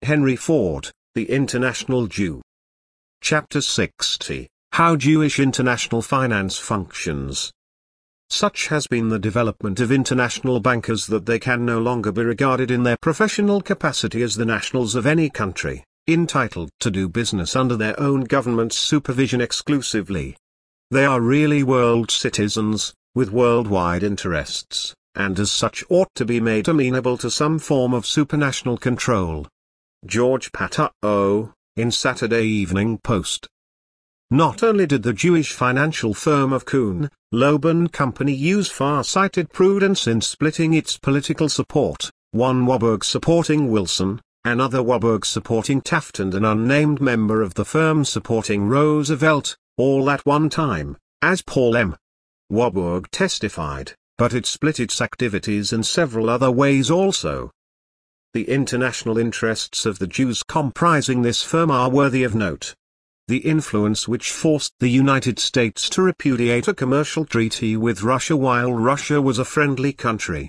Henry Ford, The International Jew. Chapter 60, How Jewish International Finance Functions. Such has been the development of international bankers that they can no longer be regarded in their professional capacity as the nationals of any country, entitled to do business under their own government's supervision exclusively. They are really world citizens, with worldwide interests, and as such ought to be made amenable to some form of supranational control. George Patton, in Saturday Evening Post. Not only did the Jewish financial firm of Kuhn, Loeb and Company use far-sighted prudence in splitting its political support, one Warburg supporting Wilson, another Warburg supporting Taft and an unnamed member of the firm supporting Roosevelt, all at one time, as Paul M. Warburg testified, but it split its activities in several other ways also. The international interests of the Jews comprising this firm are worthy of note. The influence which forced the United States to repudiate a commercial treaty with Russia while Russia was a friendly country,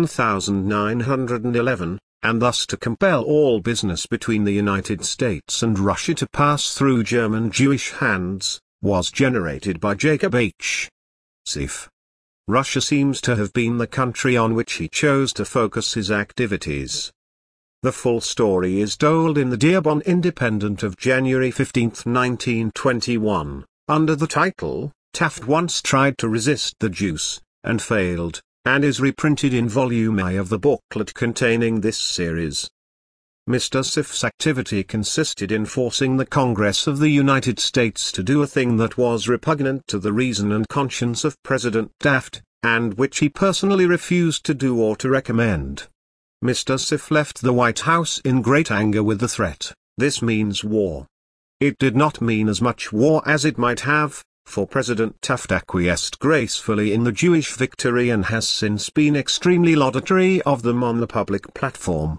1911, and thus to compel all business between the United States and Russia to pass through German Jewish hands, was generated by Jacob H. Schiff. Russia seems to have been the country on which he chose to focus his activities. The full story is told in the Dearborn Independent of January 15, 1921, under the title, Taft Once Tried to Resist the Jews, and Failed, and is reprinted in Volume I of the booklet containing this series. Mr. Schiff's activity consisted in forcing the Congress of the United States to do a thing that was repugnant to the reason and conscience of President Taft, and which he personally refused to do or to recommend. Mr. Schiff left the White House in great anger with the threat, "This means war." It did not mean as much war as it might have, for President Taft acquiesced gracefully in the Jewish victory and has since been extremely laudatory of them on the public platform.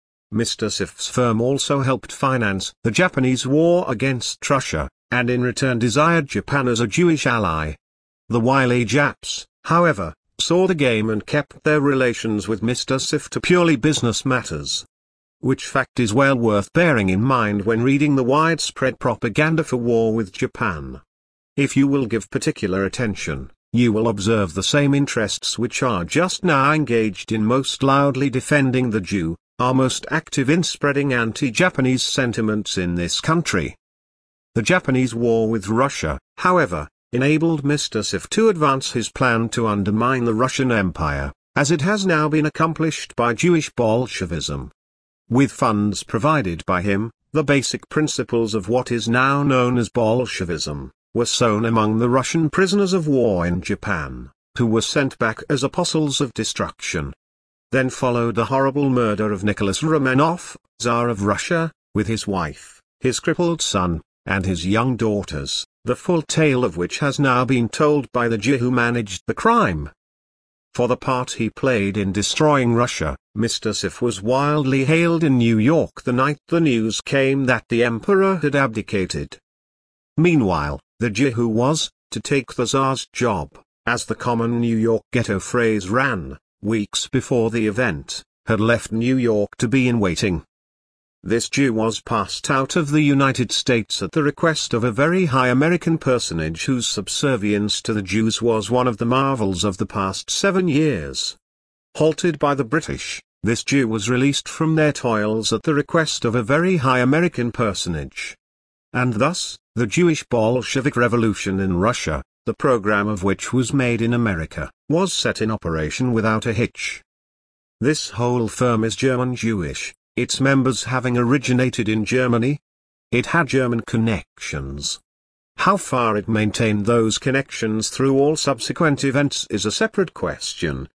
Mr. Schiff's firm also helped finance the Japanese war against Russia, and in return desired Japan as a Jewish ally. The wily Japs, however, saw the game and kept their relations with Mr. Schiff to purely business matters. Which fact is well worth bearing in mind when reading the widespread propaganda for war with Japan. If you will give particular attention, you will observe the same interests which are just now engaged in most loudly defending the Jew, are most active in spreading anti-Japanese sentiments in this country. The Japanese war with Russia, however, enabled Mr. Schiff to advance his plan to undermine the Russian Empire, as it has now been accomplished by Jewish Bolshevism. With funds provided by him, the basic principles of what is now known as Bolshevism were sown among the Russian prisoners of war in Japan, who were sent back as apostles of destruction. Then followed the horrible murder of Nicholas Romanov, Tsar of Russia, with his wife, his crippled son, and his young daughters, the full tale of which has now been told by the Jew who managed the crime. For the part he played in destroying Russia, Mr. Schiff was wildly hailed in New York the night the news came that the emperor had abdicated. Meanwhile, the Jew who was to take the Tsar's job, as the common New York ghetto phrase ran, weeks before the event, had left New York to be in waiting. This Jew was passed out of the United States at the request of a very high American personage whose subservience to the Jews was one of the marvels of the past 7 years. Halted by the British, this Jew was released from their toils at the request of a very high American personage. And thus, the Jewish Bolshevik Revolution in Russia, the program of which was made in America, was set in operation without a hitch. This whole firm is German Jewish, its members having originated in Germany. It had German connections. How far it maintained those connections through all subsequent events is a separate question.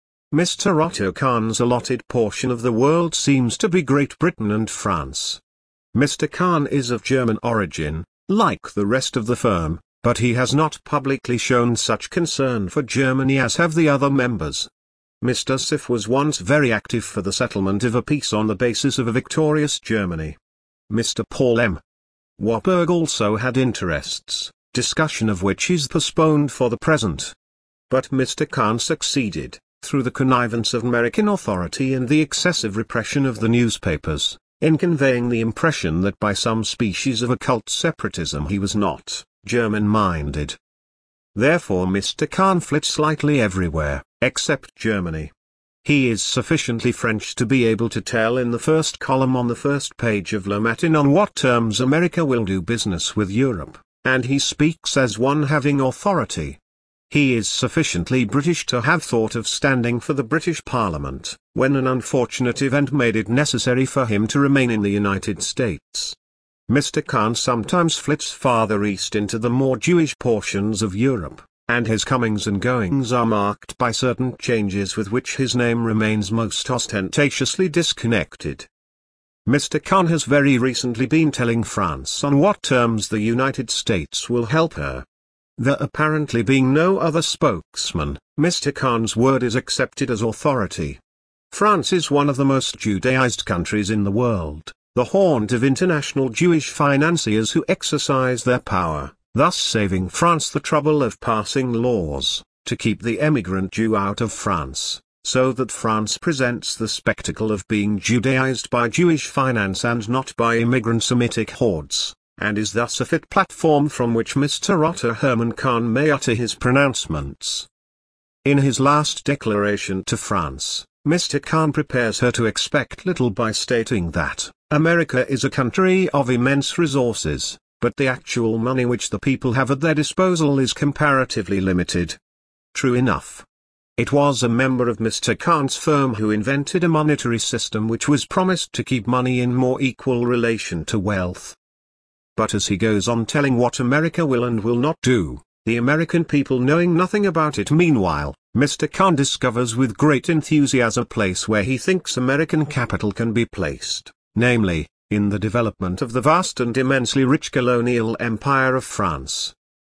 Mr. Otto Kahn's allotted portion of the world seems to be Great Britain and France. Mr. Kahn is of German origin, like the rest of the firm, but he has not publicly shown such concern for Germany as have the other members. Mr. Schiff was once very active for the settlement of a peace on the basis of a victorious Germany. Mr. Paul M. Warburg also had interests, discussion of which is postponed for the present. But Mr. Kahn succeeded, through the connivance of American authority and the excessive repression of the newspapers, in conveying the impression that by some species of occult separatism he was not German-minded. Therefore Mr. Khan flits slightly everywhere, except Germany. He is sufficiently French to be able to tell in the first column on the first page of Le Matin on what terms America will do business with Europe, and he speaks as one having authority. He is sufficiently British to have thought of standing for the British Parliament, when an unfortunate event made it necessary for him to remain in the United States. Mr. Khan sometimes flits farther east into the more Jewish portions of Europe, and his comings and goings are marked by certain changes with which his name remains most ostentatiously disconnected. Mr. Khan has very recently been telling France on what terms the United States will help her. There apparently being no other spokesman, Mr. Khan's word is accepted as authority. France is one of the most Judaized countries in the world, the haunt of international Jewish financiers who exercise their power, thus saving France the trouble of passing laws to keep the emigrant Jew out of France, so that France presents the spectacle of being Judaized by Jewish finance and not by immigrant Semitic hordes, and is thus a fit platform from which Mr. Otto Hermann Khan may utter his pronouncements. In his last declaration to France, Mr. Khan prepares her to expect little by stating that America is a country of immense resources, but the actual money which the people have at their disposal is comparatively limited. True enough. It was a member of Mr. Khan's firm who invented a monetary system which was promised to keep money in more equal relation to wealth. But as he goes on telling what America will and will not do, the American people knowing nothing about it meanwhile, Mr. Khan discovers with great enthusiasm a place where he thinks American capital can be placed, namely, in the development of the vast and immensely rich colonial empire of France.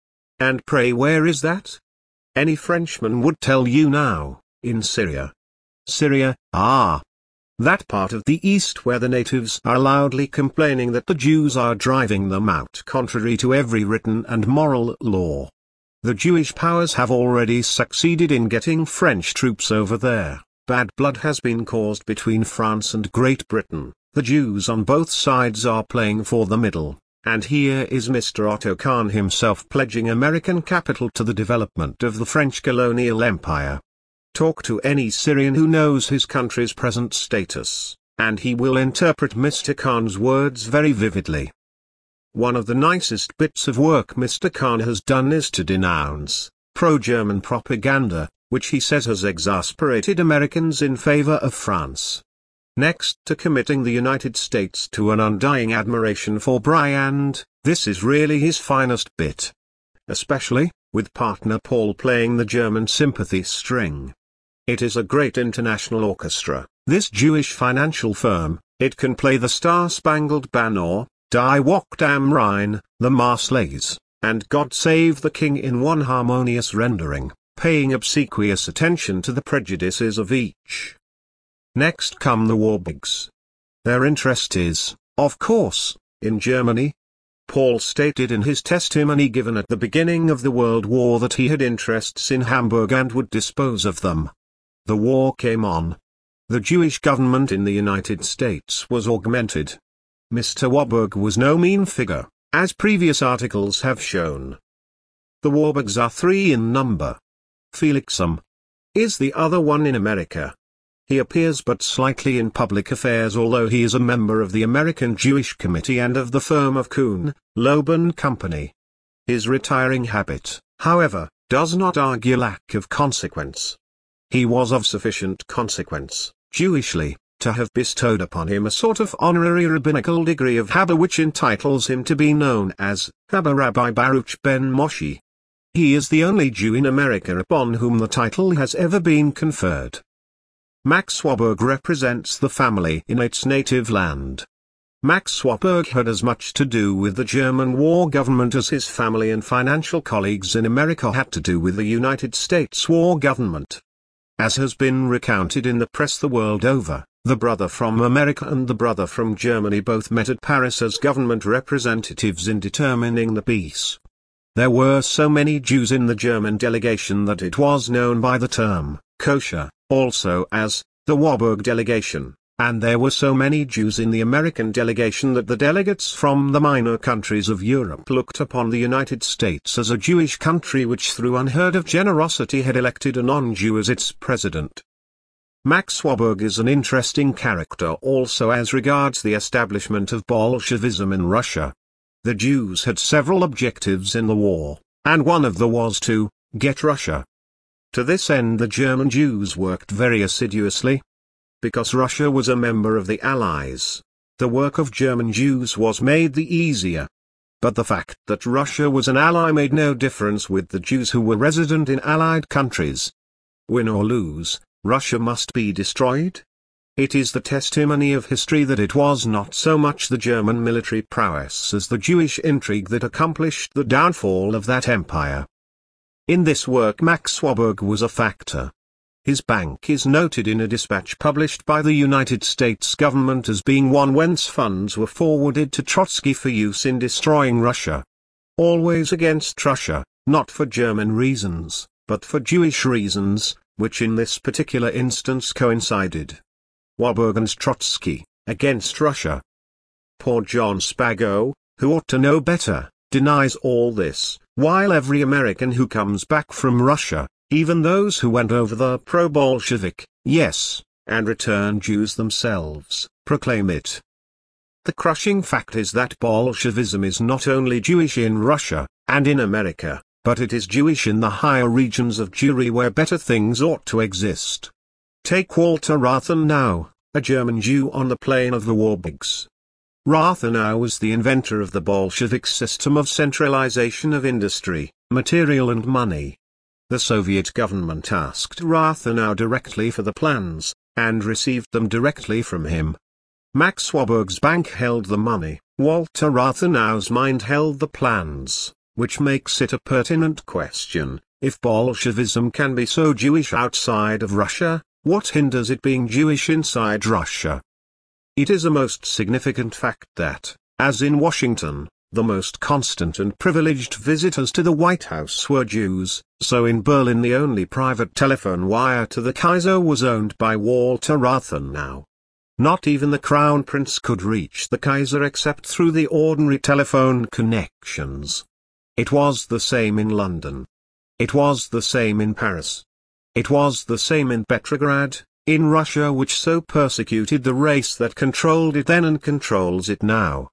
And pray where is that? Any Frenchman would tell you now, in Syria. Syria, ah! That part of the East where the natives are loudly complaining that the Jews are driving them out contrary to every written and moral law. The Jewish powers have already succeeded in getting French troops over there. Bad blood has been caused between France and Great Britain. The Jews on both sides are playing for the middle, and here is Mr. Otto Khan himself pledging American capital to the development of the French colonial empire. Talk to any Syrian who knows his country's present status, and he will interpret Mr. Khan's words very vividly. One of the nicest bits of work Mr. Khan has done is to denounce pro-German propaganda, which he says has exasperated Americans in favor of France. Next to committing the United States to an undying admiration for Briand, this is really his finest bit. Especially, with partner Paul playing the German sympathy string. It is a great international orchestra, this Jewish financial firm. It can play the Star-Spangled Banner, Die Wacht am Rhein, the Marseillaise, and God Save the King in one harmonious rendering, paying obsequious attention to the prejudices of each. Next come the Warburgs. Their interest is, of course, in Germany. Paul stated in his testimony given at the beginning of the World War that he had interests in Hamburg and would dispose of them. The war came on. The Jewish government in the United States was augmented. Mr. Warburg was no mean figure, as previous articles have shown. The Warburgs are 3 in number. Felixum is the other one in America. He appears but slightly in public affairs, although he is a member of the American Jewish Committee and of the firm of Kuhn, Loeb and Company. His retiring habit, however, does not argue lack of consequence. He was of sufficient consequence, Jewishly, to have bestowed upon him a sort of honorary rabbinical degree of Habba which entitles him to be known as Habba Rabbi Baruch ben Moshe. He is the only Jew in America upon whom the title has ever been conferred. Max Warburg represents the family in its native land. Max Warburg had as much to do with the German war government as his family and financial colleagues in America had to do with the United States war government. As has been recounted in the press the world over, the brother from America and the brother from Germany both met at Paris as government representatives in determining the peace. There were so many Jews in the German delegation that it was known by the term kosher, also as the Warburg delegation, and there were so many Jews in the American delegation that the delegates from the minor countries of Europe looked upon the United States as a Jewish country which through unheard of generosity had elected a non-Jew as its president. Max Warburg is an interesting character also as regards the establishment of Bolshevism in Russia. The Jews had several objectives in the war, and one of them was to get Russia. To this end the German Jews worked very assiduously. Because Russia was a member of the Allies, the work of German Jews was made the easier. But the fact that Russia was an ally made no difference with the Jews who were resident in Allied countries. Win or lose, Russia must be destroyed. It is the testimony of history that it was not so much the German military prowess as the Jewish intrigue that accomplished the downfall of that empire. In this work Max Warburg was a factor. His bank is noted in a dispatch published by the United States government as being one whence funds were forwarded to Trotsky for use in destroying Russia. Always against Russia, not for German reasons, but for Jewish reasons, which in this particular instance coincided. Warburg and Trotsky, against Russia. Poor John Spago, who ought to know better, denies all this, while every American who comes back from Russia, even those who went over the pro-Bolshevik, yes, and returned Jews themselves, proclaim it. The crushing fact is that Bolshevism is not only Jewish in Russia, and in America, but it is Jewish in the higher regions of Jewry where better things ought to exist. Take Walter Rathenau, a German Jew on the plain of the Warburgs. Rathenau was the inventor of the Bolshevik system of centralization of industry, material and money. The Soviet government asked Rathenau directly for the plans, and received them directly from him. Max Warburg's bank held the money, Walter Rathenau's mind held the plans, which makes it a pertinent question, if Bolshevism can be so Jewish outside of Russia, what hinders it being Jewish inside Russia? It is a most significant fact that, as in Washington, the most constant and privileged visitors to the White House were Jews, so in Berlin the only private telephone wire to the Kaiser was owned by Walter Rathenau. Not even the Crown Prince could reach the Kaiser except through the ordinary telephone connections. It was the same in London. It was the same in Paris. It was the same in Petrograd, in Russia which so persecuted the race that controlled it then and controls it now.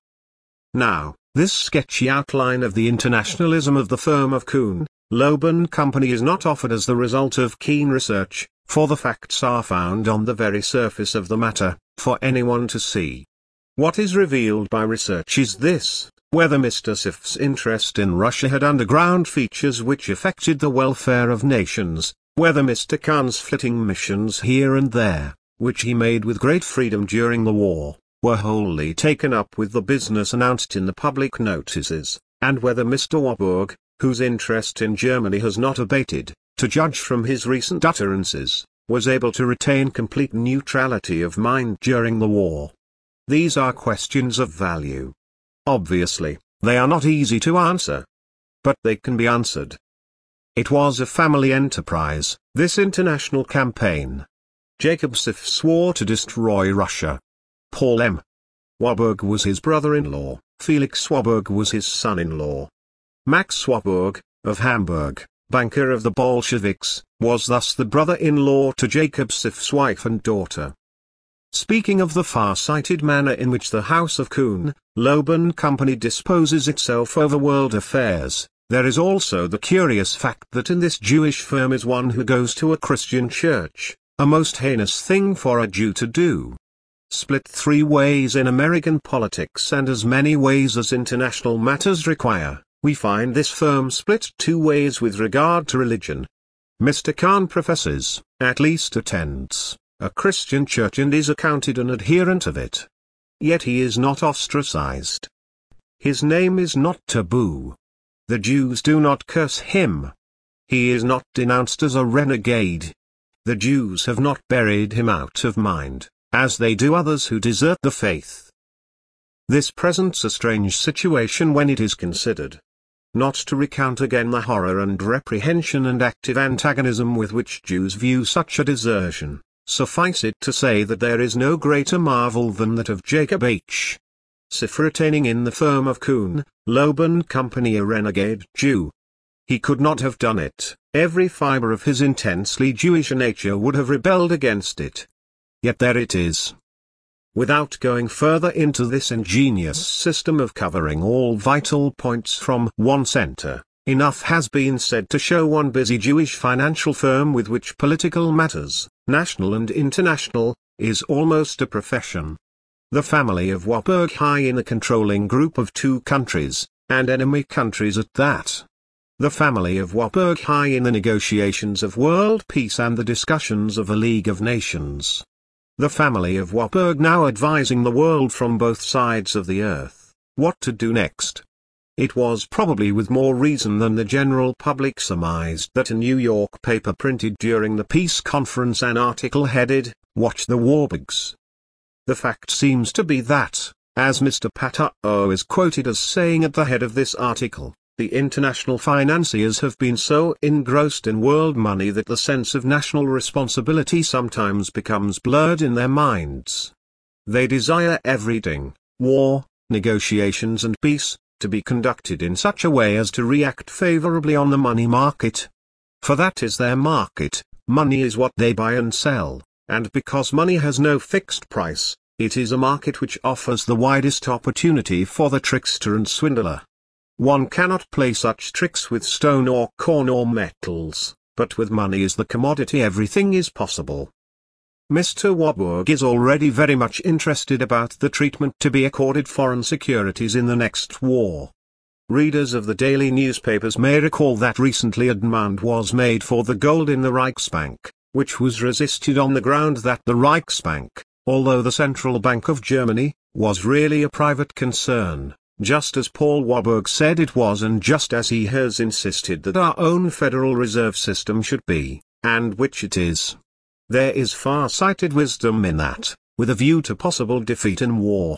Now, this sketchy outline of the internationalism of the firm of Kuhn, Loeb & Company is not offered as the result of keen research, for the facts are found on the very surface of the matter, for anyone to see. What is revealed by research is this: whether Mr. Sif's interest in Russia had underground features which affected the welfare of nations, whether Mr. Kahn's flitting missions here and there, which he made with great freedom during the war, were wholly taken up with the business announced in the public notices, and whether Mr. Warburg, whose interest in Germany has not abated, to judge from his recent utterances, was able to retain complete neutrality of mind during the war. These are questions of value. Obviously, they are not easy to answer. But they can be answered. It was a family enterprise, this international campaign. Jacob Sif swore to destroy Russia. Paul M. Warburg was his brother-in-law, Felix Warburg was his son-in-law. Max Warburg, of Hamburg, banker of the Bolsheviks, was thus the brother-in-law to Jacob Sif's wife and daughter. Speaking of the far-sighted manner in which the House of Kuhn, Loeb & Company disposes itself over world affairs, there is also the curious fact that in this Jewish firm is one who goes to a Christian church, a most heinous thing for a Jew to do. Split 3 ways in American politics and as many ways as international matters require, we find this firm split 2 ways with regard to religion. Mr. Kahn professes, at least attends, a Christian church and is accounted an adherent of it. Yet he is not ostracized. His name is not taboo. The Jews do not curse him. He is not denounced as a renegade. The Jews have not buried him out of mind, as they do others who desert the faith. This presents a strange situation when it is considered. Not to recount again the horror and reprehension and active antagonism with which Jews view such a desertion, Suffice it to say that there is no greater marvel than that of Jacob H. Sif retaining in the firm of Kuhn, Loeb and Company a renegade Jew. He could not have done it. Every fiber of his intensely Jewish nature would have rebelled against it. Yet there it is. Without going further into this ingenious system of covering all vital points from one center, enough has been said to show one busy Jewish financial firm with which political matters, national and international, is almost a profession. The family of Warburg high in a controlling group of two countries, and enemy countries at that. The family of Warburg high in the negotiations of world peace and the discussions of a League of Nations. The family of Warburg now advising the world from both sides of the earth, what to do next. It was probably with more reason than the general public surmised that a New York paper printed during the peace conference an article headed, "Watch the Warburgs." The fact seems to be that, as Mr. Patao is quoted as saying at the head of this article, the international financiers have been so engrossed in world money that the sense of national responsibility sometimes becomes blurred in their minds. They desire everything, war, negotiations and peace, to be conducted in such a way as to react favorably on the money market. For that is their market, money is what they buy and sell, and because money has no fixed price, it is a market which offers the widest opportunity for the trickster and swindler. One cannot play such tricks with stone or corn or metals, but with money as the commodity everything is possible. Mr. Warburg is already very much interested about the treatment to be accorded foreign securities in the next war. Readers of the daily newspapers may recall that recently a demand was made for the gold in the Reichsbank, which was resisted on the ground that the Reichsbank, although the Central Bank of Germany, was really a private concern. Just as Paul Warburg said it was and just as he has insisted that our own Federal Reserve System should be, and which it is. There is far-sighted wisdom in that, with a view to possible defeat in war.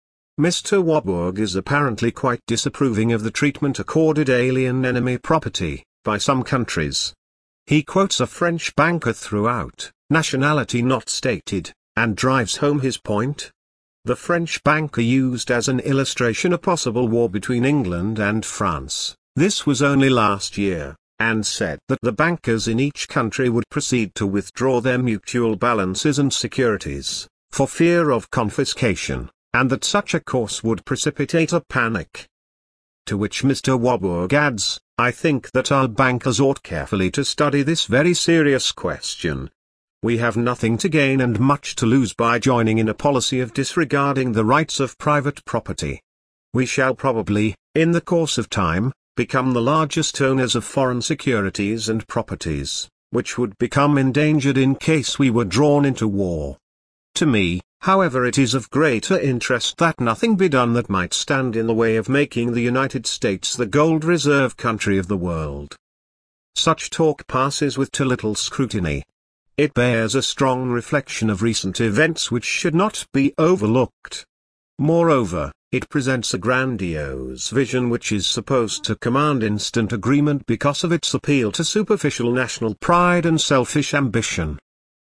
Mr. Warburg is apparently quite disapproving of the treatment accorded alien enemy property, by some countries. He quotes a French banker throughout, nationality not stated, and drives home his point. The French banker used as an illustration a possible war between England and France, this was only last year, and said that the bankers in each country would proceed to withdraw their mutual balances and securities, for fear of confiscation, and that such a course would precipitate a panic. To which Mr. Warburg adds, I think that our bankers ought carefully to study this very serious question. We have nothing to gain and much to lose by joining in a policy of disregarding the rights of private property. We shall probably, in the course of time, become the largest owners of foreign securities and properties, which would become endangered in case we were drawn into war. To me, however, it is of greater interest that nothing be done that might stand in the way of making the United States the gold reserve country of the world. Such talk passes with too little scrutiny. It bears a strong reflection of recent events which should not be overlooked. Moreover, it presents a grandiose vision which is supposed to command instant agreement because of its appeal to superficial national pride and selfish ambition.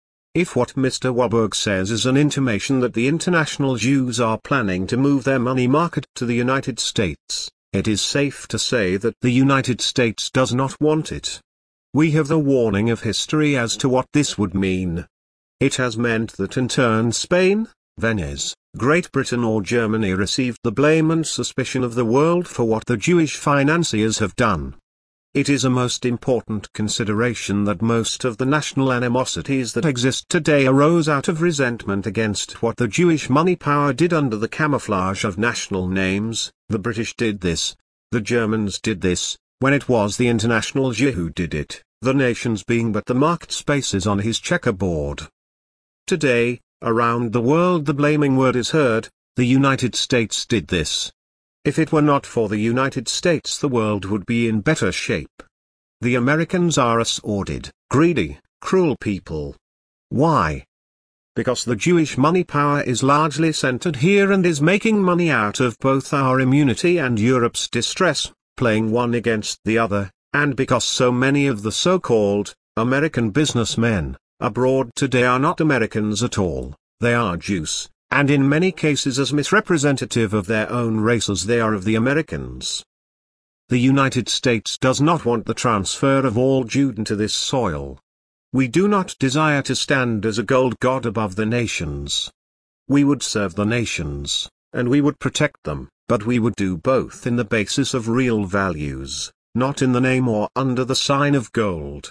If what Mr. Warburg says is an intimation that the international Jews are planning to move their money market to the United States, it is safe to say that the United States does not want it. We have the warning of history as to what this would mean. It has meant that in turn Spain, Venice, Great Britain or Germany received the blame and suspicion of the world for what the Jewish financiers have done. It is a most important consideration that most of the national animosities that exist today arose out of resentment against what the Jewish money power did under the camouflage of national names. The British did this, the Germans did this, when it was the international Jew who did it, the nations being but the marked spaces on his checkerboard. Today, around the world the blaming word is heard, the United States did this. If it were not for the United States the world would be in better shape. The Americans are a sordid, greedy, cruel people. Why? Because the Jewish money power is largely centered here and is making money out of both our immunity and Europe's distress, playing one against the other, and because so many of the so-called American businessmen, abroad today are not Americans at all, they are Jews, and in many cases as misrepresentative of their own race as they are of the Americans. The United States does not want the transfer of all Juden to this soil. We do not desire to stand as a gold god above the nations. We would serve the nations, and we would protect them, but we would do both in the basis of real values, not in the name or under the sign of gold.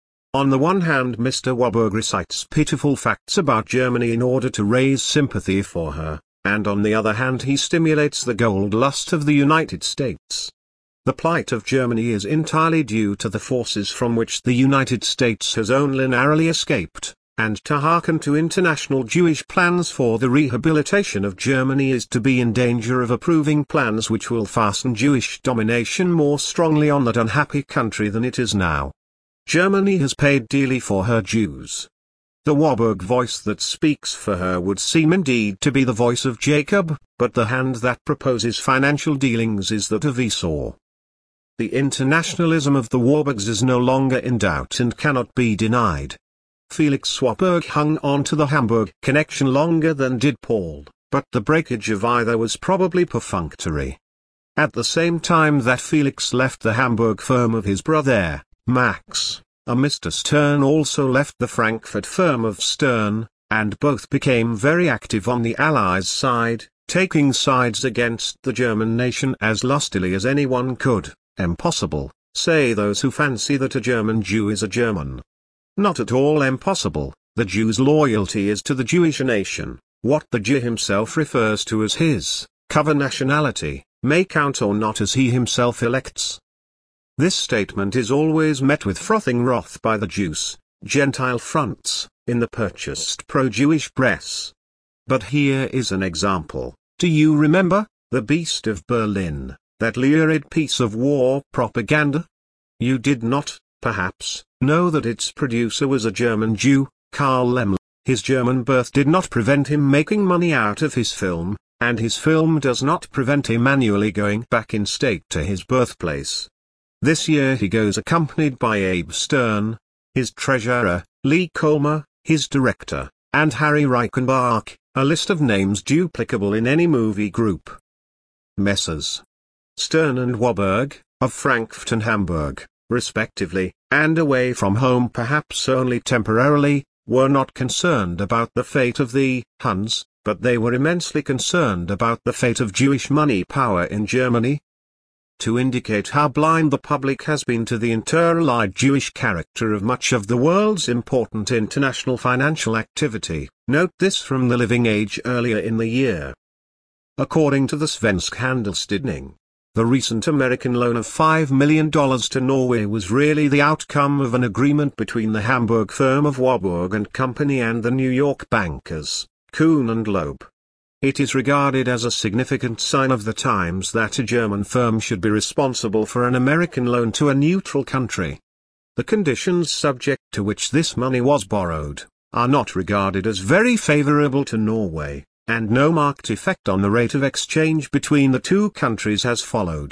On the one hand, Mr. Warburg recites pitiful facts about Germany in order to raise sympathy for her, and on the other hand he stimulates the gold lust of the United States. The plight of Germany is entirely due to the forces from which the United States has only narrowly escaped, and to hearken to international Jewish plans for the rehabilitation of Germany is to be in danger of approving plans which will fasten Jewish domination more strongly on that unhappy country than it is now. Germany has paid dearly for her Jews. The Warburg voice that speaks for her would seem indeed to be the voice of Jacob, but the hand that proposes financial dealings is that of Esau. The internationalism of the Warburgs is no longer in doubt and cannot be denied. Felix Warburg hung on to the Hamburg connection longer than did Paul, but the breakage of either was probably perfunctory. At the same time that Felix left the Hamburg firm of his brother, Max, a Mr. Stern also left the Frankfurt firm of Stern, and both became very active on the Allies' side, taking sides against the German nation as lustily as anyone could. Impossible, say those who fancy that a German Jew is a German. Not at all impossible. The Jew's loyalty is to the Jewish nation. What the Jew himself refers to as his cover nationality may count or not as he himself elects. This statement is always met with frothing wrath by the Jews, Gentile fronts, in the purchased pro-Jewish press. But here is an example. Do you remember The Beast of Berlin? That lurid piece of war propaganda? You did not, perhaps, know that its producer was a German Jew, Karl Laemmle. His German birth did not prevent him making money out of his film, and his film does not prevent him annually going back in state to his birthplace. This year he goes accompanied by Abe Stern, his treasurer, Lee Colmer, his director, and Harry Reichenbach, a list of names duplicable in any movie group. Messrs. Stern and Warburg, of Frankfurt and Hamburg, respectively, and away from home perhaps only temporarily, were not concerned about the fate of the Huns, but they were immensely concerned about the fate of Jewish money power in Germany. To indicate how blind the public has been to the interallied Jewish character of much of the world's important international financial activity, note this from the Living Age earlier in the year. According to the Svensk Handelstidning, the recent American loan of $5 million to Norway was really the outcome of an agreement between the Hamburg firm of Warburg and Company and the New York bankers, Kuhn and Loeb. It is regarded as a significant sign of the times that a German firm should be responsible for an American loan to a neutral country. The conditions subject to which this money was borrowed are not regarded as very favorable to Norway, and no marked effect on the rate of exchange between the two countries has followed.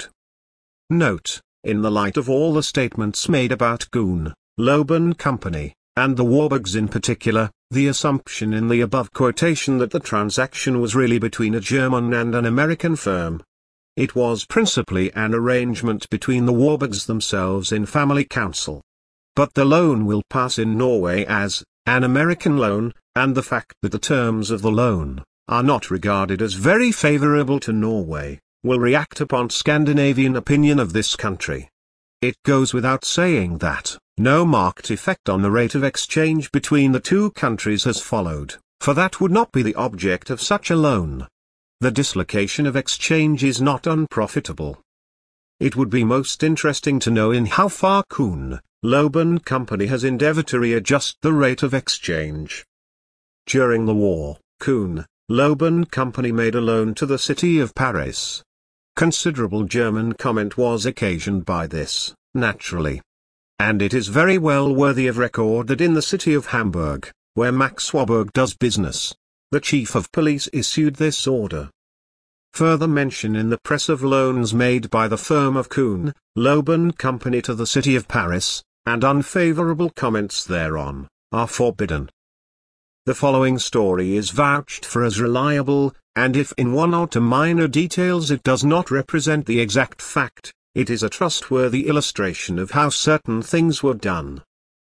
Note, in the light of all the statements made about Kuhn, Loeb and Company, and the Warburgs in particular, the assumption in the above quotation that the transaction was really between a German and an American firm. It was principally an arrangement between the Warburgs themselves in family council. But the loan will pass in Norway as an American loan, and the fact that the terms of the loan are not regarded as very favorable to Norway, will react upon Scandinavian opinion of this country. It goes without saying that no marked effect on the rate of exchange between the two countries has followed, for that would not be the object of such a loan. The dislocation of exchange is not unprofitable. It would be most interesting to know in how far Kuhn, Loeb and Company has endeavored to readjust the rate of exchange. During the war, Kuhn, Loeb and Company made a loan to the city of Paris. Considerable German comment was occasioned by this, naturally. And it is very well worthy of record that in the city of Hamburg, where Max Warburg does business, the chief of police issued this order. Further mention in the press of loans made by the firm of Kuhn, Loeb and Company to the city of Paris, and unfavorable comments thereon, are forbidden. The following story is vouched for as reliable, and if in one or two minor details it does not represent the exact fact, it is a trustworthy illustration of how certain things were done.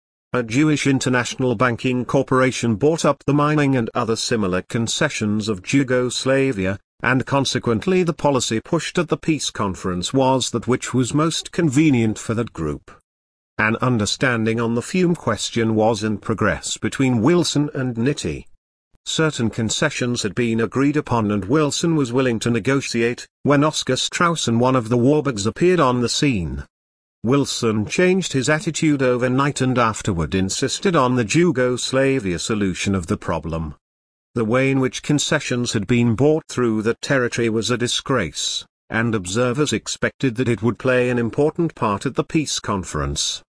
A Jewish international banking corporation bought up the mining and other similar concessions of Yugoslavia, and consequently the policy pushed at the peace conference was that which was most convenient for that group. An understanding on the fume question was in progress between Wilson and Nitti. Certain concessions had been agreed upon and Wilson was willing to negotiate, when Oscar Strauss and one of the Warburgs appeared on the scene. Wilson changed his attitude overnight and afterward insisted on the Yugoslavia solution of the problem. The way in which concessions had been bought through that territory was a disgrace, and observers expected that it would play an important part at the peace conference.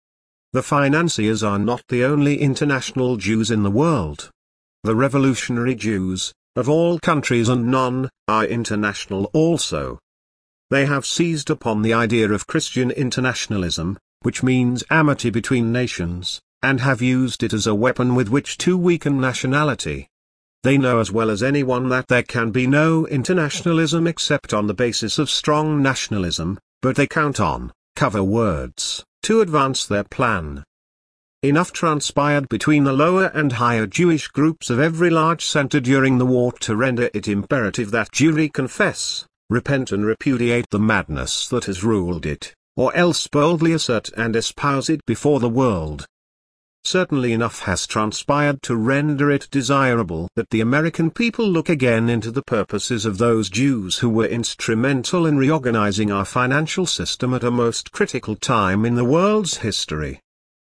The financiers are not the only international Jews in the world. The revolutionary Jews, of all countries and none, are international also. They have seized upon the idea of Christian internationalism, which means amity between nations, and have used it as a weapon with which to weaken nationality. They know as well as anyone that there can be no internationalism except on the basis of strong nationalism, but they count on cover words to advance their plan. Enough transpired between the lower and higher Jewish groups of every large center during the war to render it imperative that Jewry confess, repent and repudiate the madness that has ruled it, or else boldly assert and espouse it before the world. Certainly enough has transpired to render it desirable that the American people look again into the purposes of those Jews who were instrumental in reorganizing our financial system at a most critical time in the world's history.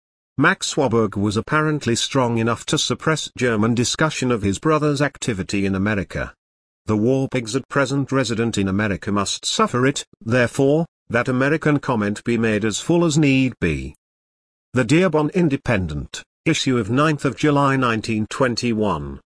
Max Warburg was apparently strong enough to suppress German discussion of his brother's activity in America. The Warburgs at present resident in America must suffer it, therefore, that American comment be made as full as need be. The Dearborn Independent, issue of 9th of July 1921.